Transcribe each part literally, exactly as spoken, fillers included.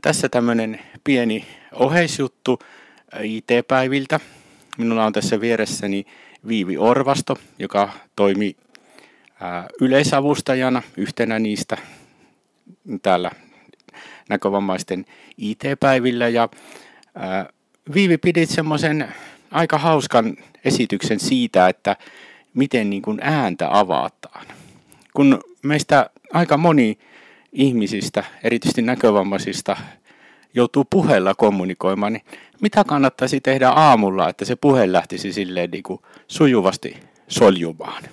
Tässä tämmöinen pieni oheisjuttu I T-päiviltä. Minulla on tässä vieressäni Viivi Orvasto, joka toimi yleisavustajana yhtenä niistä täällä näkövammaisten I T-päivillä. Ja ää, Viivi pidit semmoisen aika hauskan esityksen siitä, että miten niin kuin ääntä avataan. Kun meistä aika moni ihmisistä, erityisesti näkövammaisista, joutuu puheella kommunikoimaan, niin mitä kannattaisi tehdä aamulla, että se puhe lähtisi silleen niin kuin sujuvasti soljumaan?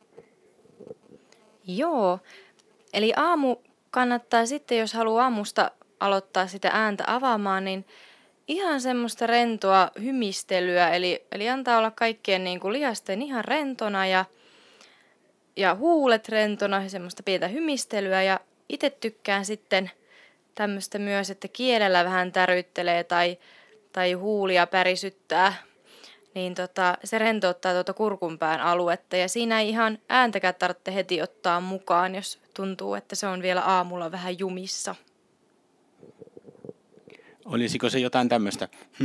Joo, eli aamu kannattaa sitten, jos haluaa aamusta aloittaa sitä ääntä avaamaan, niin ihan semmoista rentoa hymistelyä, eli, eli antaa olla kaikkien niin kuin lihasten ihan rentona ja, ja huulet rentona, semmoista pientä hymistelyä, ja itse tykkään sitten tämmöistä myös, että kielellä vähän täryttelee tai, tai huulia pärisyttää, niin tota, se rentouttaa tuota kurkunpään aluetta, ja siinä ei ihan ääntäkään tarvitse heti ottaa mukaan, jos tuntuu, että se on vielä aamulla vähän jumissa. Olisiko se jotain tämmöistä?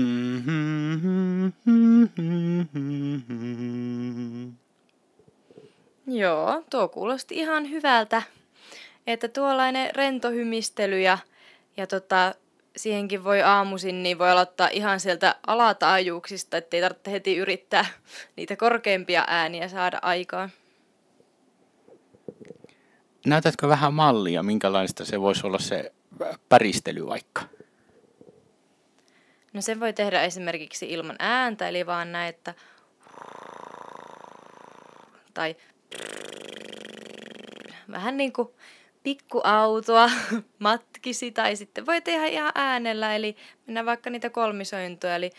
Joo, tuo kuulosti ihan hyvältä, että tuollainen rento hymistely ja, ja tota, siihenkin voi aamuisin, niin voi aloittaa ihan sieltä alataajuuksista, ettei tarvitse heti yrittää niitä korkeampia ääniä saada aikaan. Näytätkö vähän mallia, minkälaista se voisi olla se päristely vaikka? No sen voi tehdä esimerkiksi ilman ääntä, eli vaan näin, että tai vähän niin kuin pikkuautoa matkisi, tai sitten voi tehdä ihan äänellä, eli mennään vaikka niitä kolmisointoja, eli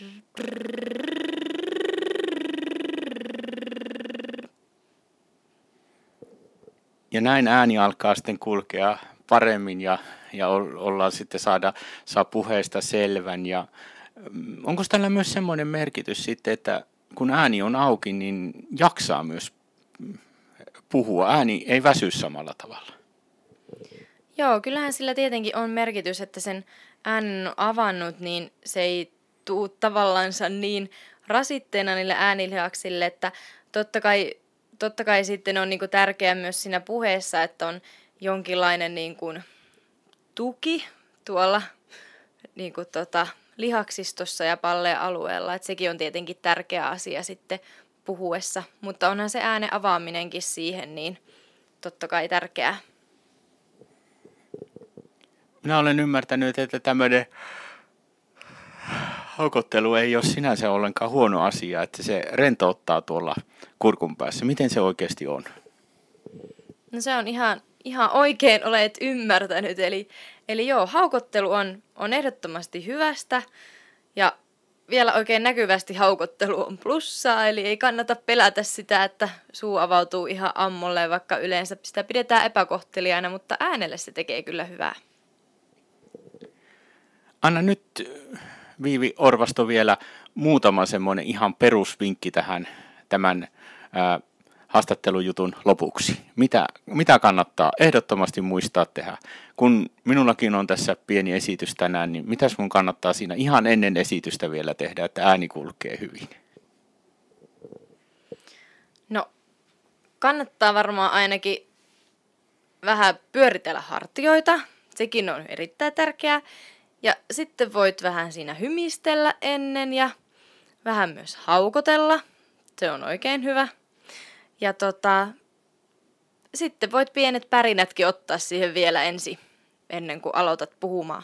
ja näin ääni alkaa sitten kulkea paremmin ja, ja ollaan sitten saada, saa puheesta selvän. Ja onko tällä myös semmoinen merkitys sitten, että kun ääni on auki, niin jaksaa myös puhua. Ääni ei väsy samalla tavalla. Joo, kyllähän sillä tietenkin on merkitys, että sen äänen on avannut, niin se ei tule tavallansa niin rasitteena niille äänilihaksille, että totta kai, totta kai sitten on niinku tärkeää myös siinä puheessa, että on jonkinlainen niinku tuki tuolla niinku tota, lihaksistossa ja palleen alueella, että sekin on tietenkin tärkeä asia sitten puhuessa, mutta onhan se äänen avaaminenkin siihen niin totta kai tärkeää. Minä olen ymmärtänyt, että tämmöinen haukottelu ei ole sinänsä ollenkaan huono asia, että se rentouttaa tuolla kurkun päässä. Miten se oikeasti on? No se on ihan, ihan oikein olet ymmärtänyt. Eli, eli joo, haukottelu on, on ehdottomasti hyvästä ja vielä oikein näkyvästi haukottelu on plussaa. Eli ei kannata pelätä sitä, että suu avautuu ihan ammolle, vaikka yleensä sitä pidetään epäkohteliaana, mutta äänelle se tekee kyllä hyvää. Anna nyt, Viivi Orvasto, vielä muutama semmoinen ihan perusvinkki tähän tämän ää, haastattelujutun lopuksi. Mitä, mitä kannattaa ehdottomasti muistaa tehdä? Kun minullakin on tässä pieni esitys tänään, niin mitäs mun kannattaa siinä ihan ennen esitystä vielä tehdä, että ääni kulkee hyvin? No, kannattaa varmaan ainakin vähän pyöritellä hartioita. Sekin on erittäin tärkeää. Ja sitten voit vähän siinä hymistellä ennen ja vähän myös haukotella. Se on oikein hyvä. Ja tota, sitten voit pienet pärinätkin ottaa siihen vielä ensin, ennen kuin aloitat puhumaan.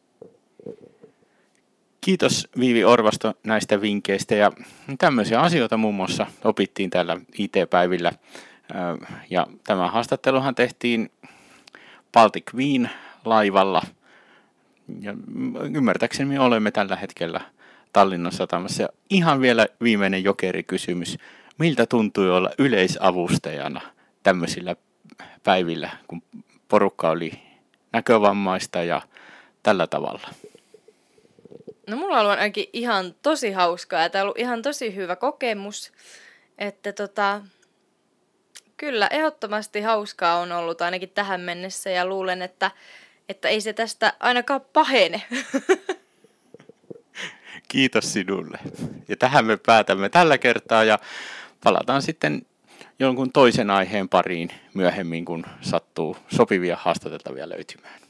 Kiitos Viivi Orvasto näistä vinkkeistä, ja tämmöisiä asioita muun muassa opittiin täällä I T-päivillä. Ja tämä haastatteluhan tehtiin Baltic Queen laivalla. Ja ymmärtääkseni me olemme tällä hetkellä Tallinnan satamassa. Ja ihan vielä viimeinen jokerikysymys. Miltä tuntui olla yleisavustajana tämmöisillä päivillä, kun porukka oli näkövammaista ja tällä tavalla? No mulla on ollut ainakin ihan tosi hauskaa ja tämä on ollut ihan tosi hyvä kokemus. Että tota, kyllä ehdottomasti hauskaa on ollut ainakin tähän mennessä ja luulen, että että ei se tästä ainakaan pahene. Kiitos sinulle. Ja tähän me päätämme tällä kertaa ja palataan sitten jonkun toisen aiheen pariin myöhemmin, kun sattuu sopivia haastateltavia löytymään.